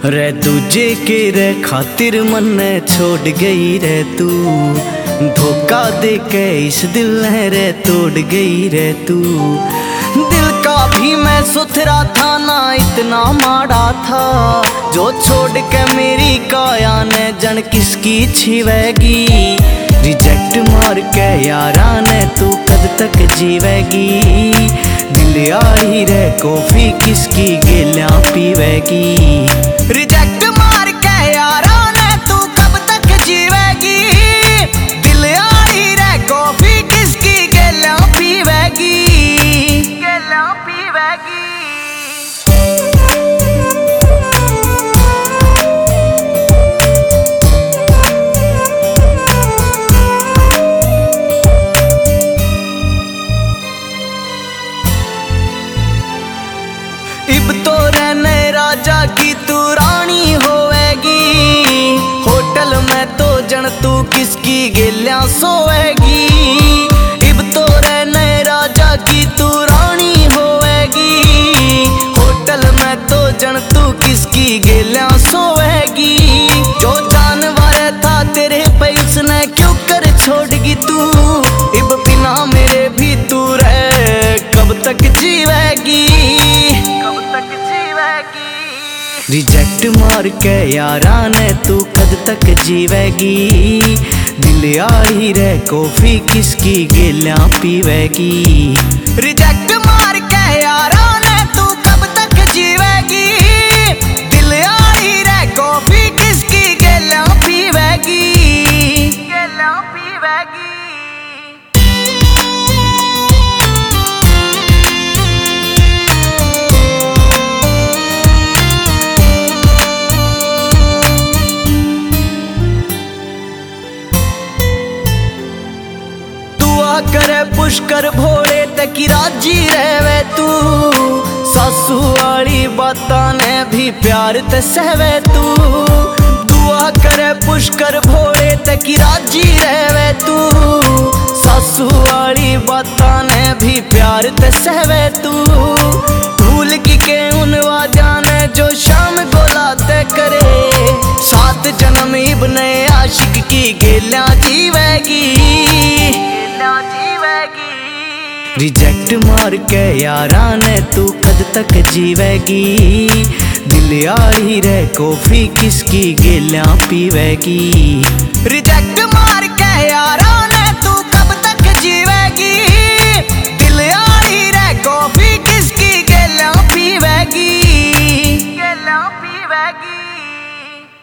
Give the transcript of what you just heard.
रे दूजे के रे खातिर मन छोड़ गई रे तू, धोखा दे के इस दिल है रे तोड़ गई रे तू। दिल का भी मैं सुथरा था ना इतना माड़ा था, जो छोड़ के मेरी काया ने जन किसकी छिवेगी। रिजेक्ट मार के यारा ने तू कद तक जीवेगी, दिल यारी रे कॉफी किसकी गेलियां पीवेगी। रिजेक्ट मार के यारा ने तू कब तक जीवेगी, दिल यारी रे कॉफी किसकी गेलियां पीवेगी, गेलियां पीवेगी। इब तो रहने राजा की तू रानी होवेगी, होटल में तो जन तू किसकी गेलियां सोवेगी। इब तो रहने राजा की तू रानी होवेगी, होटल में तो जन तू किसकी गेलियां सोवेगी। जो जानवर था तेरे पे उसने क्यों कर छोड़गी तू, इब बिना मेरे भी तू रह कब तक जीवेगी, कब तक जीवेगी। रिजेक्ट मार के यारा ने तू कद तक जीवेगी, दिल यारी रे कॉफी किसकी गेलियां पीवेगी। रिजेक्ट मार के यारा ने तू कब तक जीवेगी, दिल यारी रे कॉफी किसकी गेलियां पीवेगी, गेलियां पीवेगी। करे पुष्कर भोले तकी राजी रहवे तू, सासू वाली बातां ने भी प्यार ते सहवे तू। दुआ करे पुष्कर भोले तकी राजी रहवे तू, सासू वाली बातां ने भी प्यार ते सहवे तू। भूल की के उन वाजा ने जो शाम गोलाते करे, 7 जन्म इब्ने आशिक की गेलियां जीवेगी, रिजेक्ट मार के यारा ने तू कद तक जीवेगी, दिल यारी रे कॉफी किसकी गेलियां पीवेगी। रिजेक्ट मार के यारा ने तू कब तक जीवेगी,